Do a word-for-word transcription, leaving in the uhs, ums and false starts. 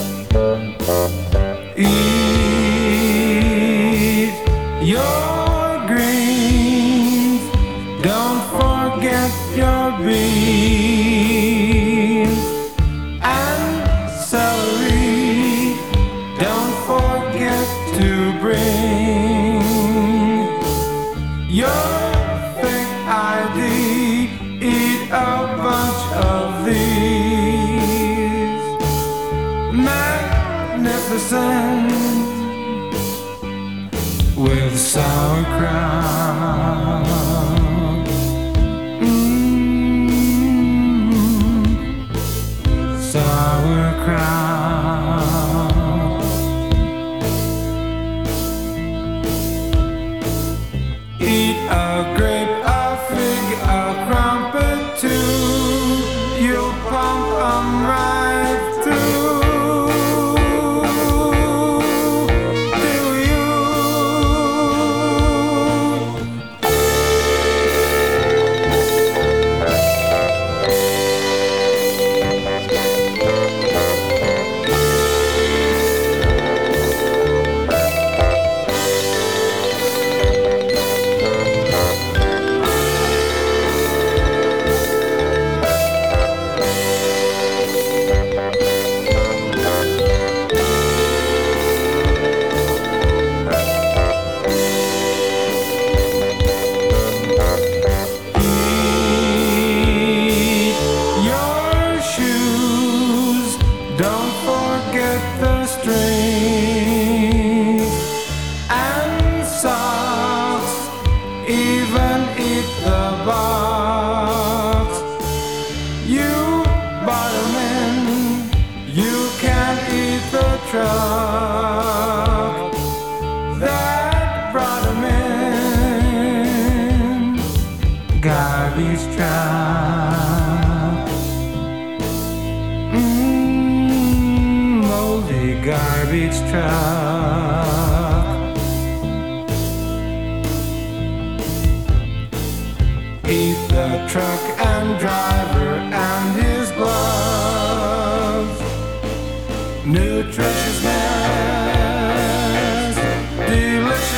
Eat your greens, don't forget your beans and celery. Don't forget to bring your fake I D. Eat a bunch of these. Magnificent with sauerkraut. Mmm, sauerkraut. Eat a grape, a fig, a crumpet too. You'll pump 'em right through. Don't forget the strings and socks. Even eat the box. You bottom in, you can eat the truck that brought 'em in. Garbage truck. Mm, moldy garbage truck. Eat the truck and driver and his gloves. Nutritious mess, delicious.